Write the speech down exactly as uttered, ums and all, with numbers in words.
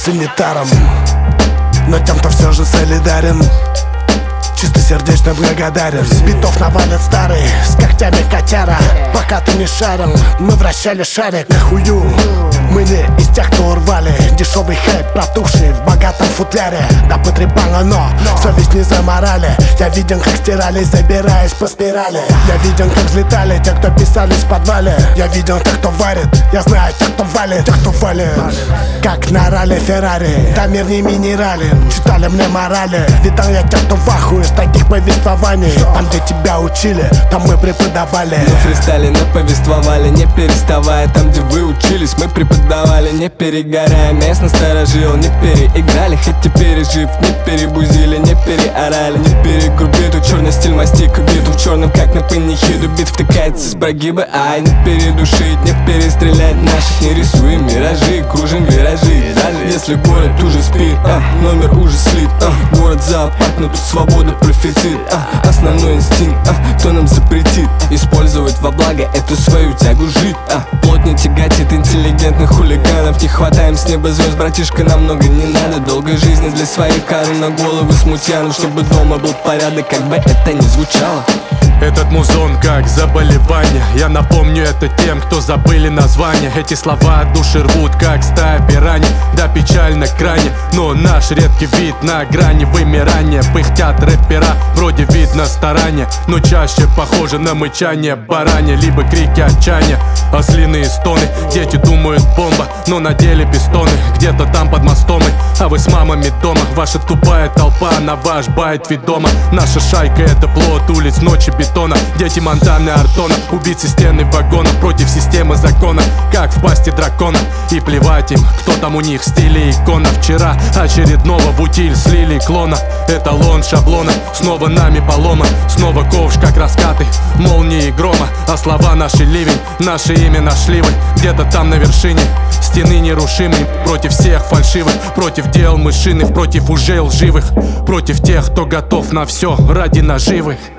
санитаром, но тем, кто все же солидарен, чистосердечно благодарен. С битов навалят старые, с когтями котяра. Пока ты не шарил, мы вращали шарик. Нахую, мы не из тех, кто урвали дешевый хайп, протухший в богатом футляре. Да потрепало, но совесть не заморали. Я виден, как стирали, забираясь по спирали. Я виден, как взлетали те, кто писались в подвале. Я виден тех, кто варит, я знаю тех, кто валит, тех, кто валит. Как на ралли Феррари, там мир не минерален. Читали мне морали, видал я тех, кто в ахуе с таких повествований. Там, где тебя учили, там мы преподавали. Мы фристайли наповествовали, не переставая. Там, где вы учились, мы преподавали, не перегорая. Местно сторожил, не переиграли. Хоть и пережив, не перебузили, не переорали, не перегрубиту. Черный стиль мастик биту в черном, как на панихиду. Бит втыкается с прогиба, ай, не передушить, не перестрелять наших. Не рисуем миражи, кружим виражи. Даже если город уже спит, а, номер уже слит, а, город зоопарк, но тут свобода профицит, а, основной инстинкт, а, кто нам запретит использовать во благо эту свою тягу жить, а, плоть не тяготит интеллигентных хулиганов. Не хватаем с неба звезд, братишка, нам много не надо. Долгой жизни для своих кары на головы смутьянов, чтобы дома был порядок, как бы это ни звучало. Этот музон как заболевание. Я напомню это тем, кто забыли название. Эти слова от души рвут, как стая пираний. Да, печально крайне, но наш редкий вид на грани вымирания. Пыхтят рэпера, вроде видно старания, но чаще похоже на мычание баранья, либо крики отчаяния, ослиные стоны. Дети думают бомба, но на деле пистоны. Где-то там под мостом, а вы с мамами дома. Ваша тупая толпа на ваш байт ведома. Наша шайка — это плод улиц, ночи бетона. Дети Монтаны, Артона, убийцы стены вагонов, против системы закона, как в пасти дракона. И плевать им, кто там у них в стиле икона. Вчера очередного в утиль слили клона. Эталон шаблона, снова нами поломан. Снова ковш, как раскаты молнии и грома. А слова наши ливень, наше имя нашли вы где-то там на вершине стены нерушимой. Против всех фальшивых, против дел мышиных, против уже лживых, против тех, кто готов на все ради наживы.